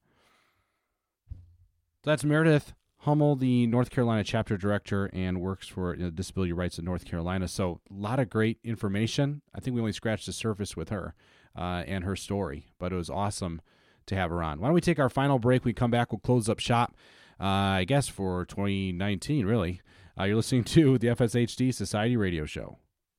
A: That's Meredith Hummel, the North Carolina chapter director, and works for you know, disability rights in North Carolina. So a lot of great information. I think we only scratched the surface with her uh, and her story, but it was awesome to have her on. Why don't we take our final break? We come back, we'll close up shop, uh, I guess, for twenty nineteen, really. Uh, you're listening to the F S H D Society Radio Show.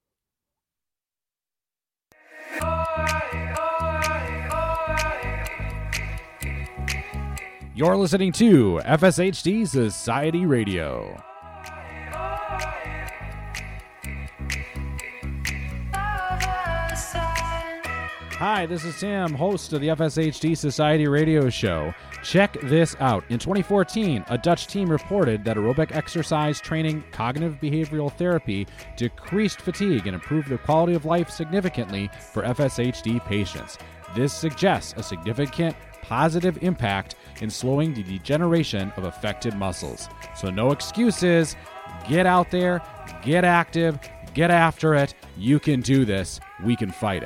A: You're listening to F S H D Society Radio. Hi, this is Sam, host of the F S H D Society Radio Show. Check this out. In twenty fourteen, a Dutch team reported that aerobic exercise training, cognitive behavioral therapy decreased fatigue and improved the quality of life significantly for F S H D patients. This suggests a significant positive impact in slowing the degeneration of affected muscles. So no excuses. Get out there, get active, get after it. You can do this. We can fight it.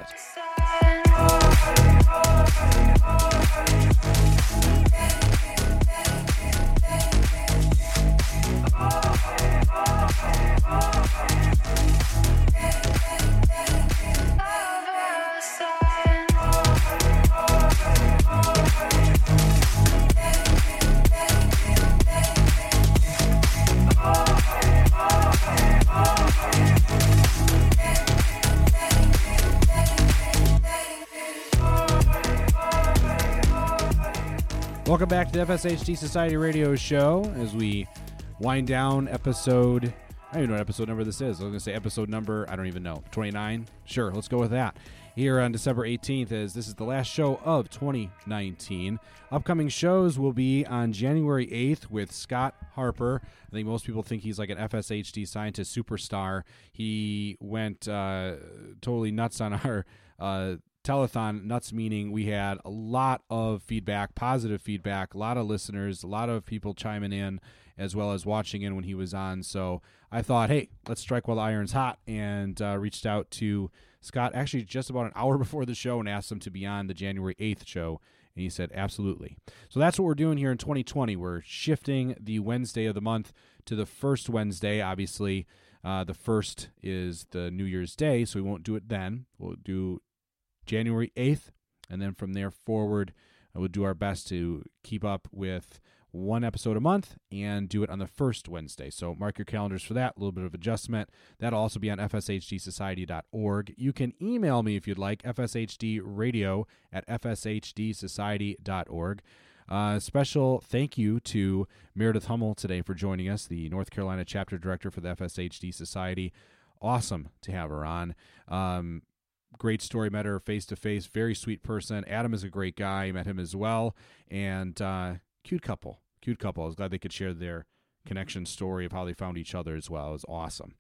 A: Welcome back to the F S H D Society Radio Show as we wind down episode, I don't even know what episode number this is. I was going to say episode number, I don't even know, twenty-nine? Sure, let's go with that. Here on December eighteenth, as this is the last show of twenty nineteen. Upcoming shows will be on January eighth with Scott Harper. I think most people think he's like an F S H D scientist superstar. He went uh, totally nuts on our uh telethon. Nuts meaning we had a lot of feedback, positive feedback, a lot of listeners, a lot of people chiming in as well as watching in when he was on. So I thought, hey, let's strike while the iron's hot, and uh, reached out to Scott actually just about an hour before the show and asked him to be on the January eighth show, and he said absolutely. So that's what we're doing here in twenty twenty. We're shifting the Wednesday of the month to the first Wednesday. Obviously, uh, the first is the New Year's Day, so we won't do it then. We'll do January eighth, and then from there forward, I would do our best to keep up with one episode a month and do it on the first Wednesday. So mark your calendars for that, a little bit of adjustment. That'll also be on f s h d society dot org. You can email me if you'd like, f s h d radio at f s h d society dot org. Uh, special thank you to Meredith Hummel today for joining us, the North Carolina chapter director for the F S H D Society. Awesome to have her on. Um, Great story. Met her face to face. Very sweet person. Adam is a great guy. Met him as well. And uh, cute couple. Cute couple. I was glad they could share their connection story of how they found each other as well. It was awesome.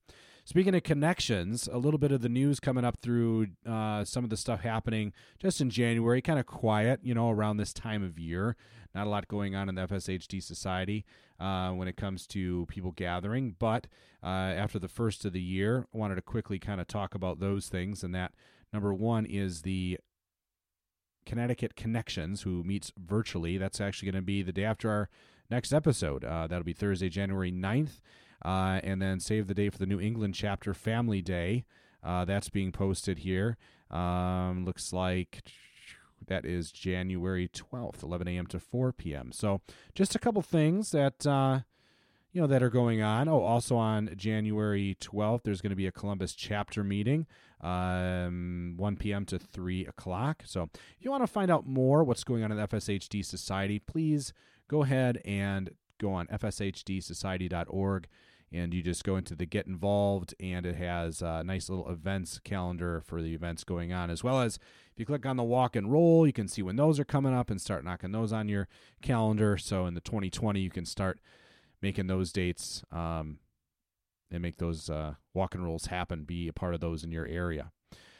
A: Speaking of connections, a little bit of the news coming up through uh, some of the stuff happening just in January, kind of quiet, you know, around this time of year. Not a lot going on in the F S H D Society uh, when it comes to people gathering. But uh, after the first of the year, I wanted to quickly kind of talk about those things. And that, number one, is the Connecticut Connections, who meets virtually. That's actually going to be the day after our next episode. Uh, that'll be Thursday, January ninth. Uh, and then save the day for the New England chapter Family Day. Uh, that's being posted here. Um, looks like that is January twelfth, eleven a.m. to four p.m. So just a couple things that uh, you know that are going on. Oh, also on January twelfth, there's going to be a Columbus chapter meeting, um, one p.m. to three o'clock. So if you want to find out more what's going on in the F S H D Society, please go ahead and go on f s h d society dot org, and you just go into the Get Involved, and it has a nice little events calendar for the events going on, as well as if you click on the Walk and Roll, you can see when those are coming up and start knocking those on your calendar. So in the twenty twenty, you can start making those dates um, and make those uh, Walk and Rolls happen, be a part of those in your area.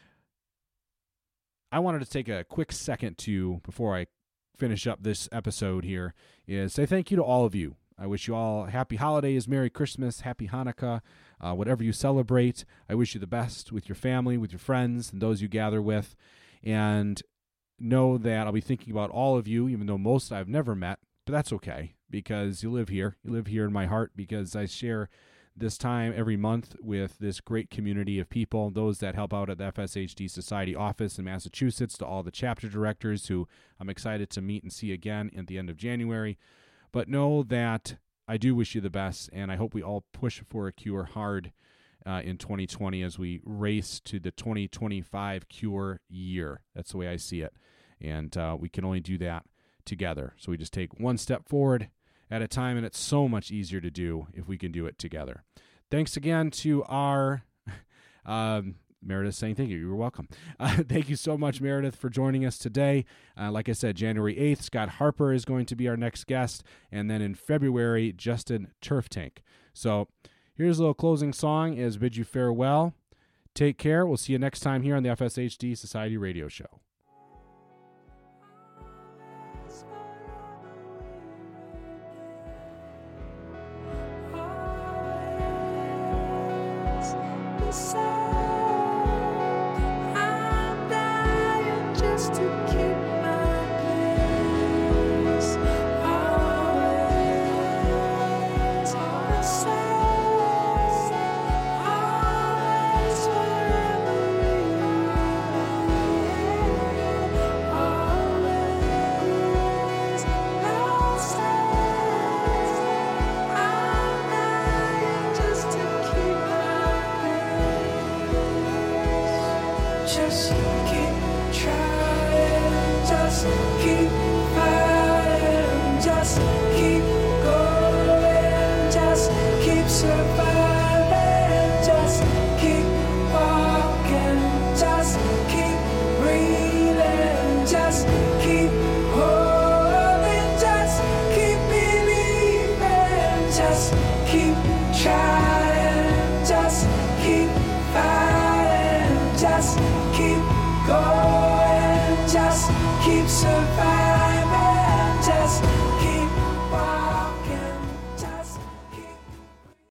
A: I wanted to take a quick second to, before I finish up this episode here, is say thank you to all of you. I wish you all happy holidays, Merry Christmas, Happy Hanukkah, uh, whatever you celebrate. I wish you the best with your family, with your friends, and those you gather with. And know that I'll be thinking about all of you, even though most I've never met, but that's okay, because you live here. You live here in my heart, because I share this time every month with this great community of people, those that help out at the F S H D Society office in Massachusetts, to all the chapter directors who I'm excited to meet and see again at the end of January. But know that I do wish you the best, and I hope we all push for a cure hard uh, in twenty twenty as we race to the twenty twenty-five cure year. That's the way I see it, and uh, we can only do that together. So we just take one step forward at a time, and it's so much easier to do if we can do it together. Thanks again to our um, Meredith saying thank you. You're welcome. Uh, thank you so much, Meredith, for joining us today. Uh, like I said, January eighth, Scott Harper is going to be our next guest, and then in February, Justin Turftank. So here's a little closing song as bid you farewell. Take care. We'll see you next time here on the F S H D Society Radio Show.
D: Just keep trying, just keep fighting, just keep going, just keep surviving, just keep walking, just keep breathing, just keep holding, just keep believing, just keep trying, just keep fighting, just keep going, just keep surviving.